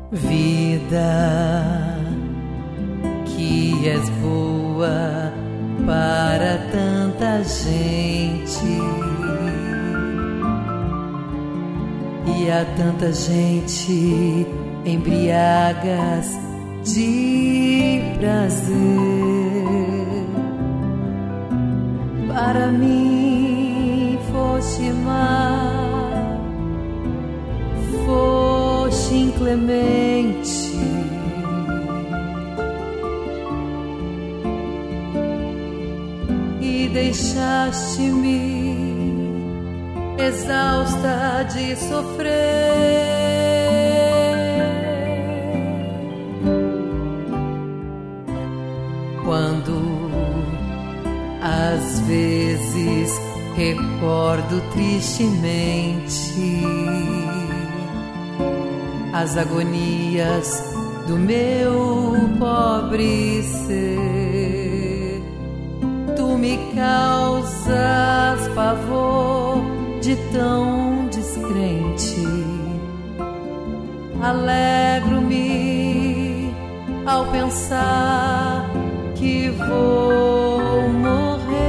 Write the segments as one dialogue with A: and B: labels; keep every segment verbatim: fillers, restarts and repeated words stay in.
A: Vida, que és boa para tanta gente, e a tanta gente embriagas de prazer. Para mim foste mar, foste inclemente, e deixaste-me exausta de sofrer. Quando às vezes recordo tristemente as agonias do meu pobre ser, tu me causas pavor de tão descrente. Alegro-me ao pensar que vou morrer.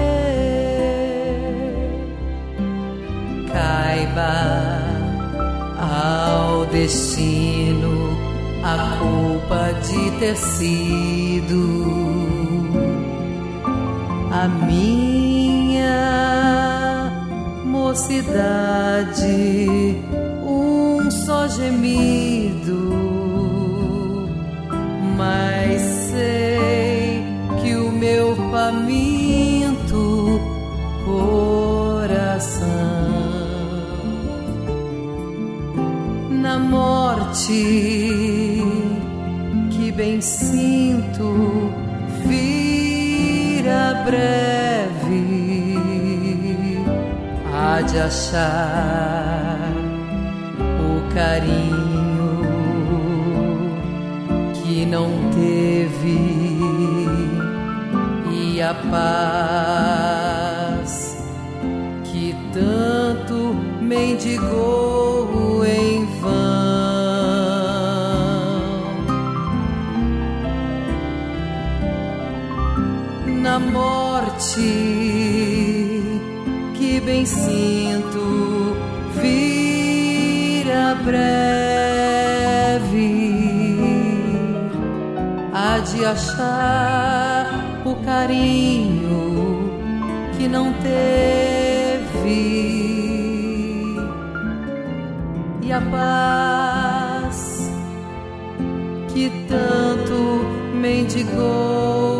A: Caiba ao destino a culpa de ter sido a minha mocidade um só gemido, mas sei que o meu faminto coração na morte que bem sinto vira breve, há de achar o carinho que não teve e a paz que tanto mendigou em vão. Na morte que bem sinto vira breve, há de achar o carinho que não teve e a paz que tanto mendigou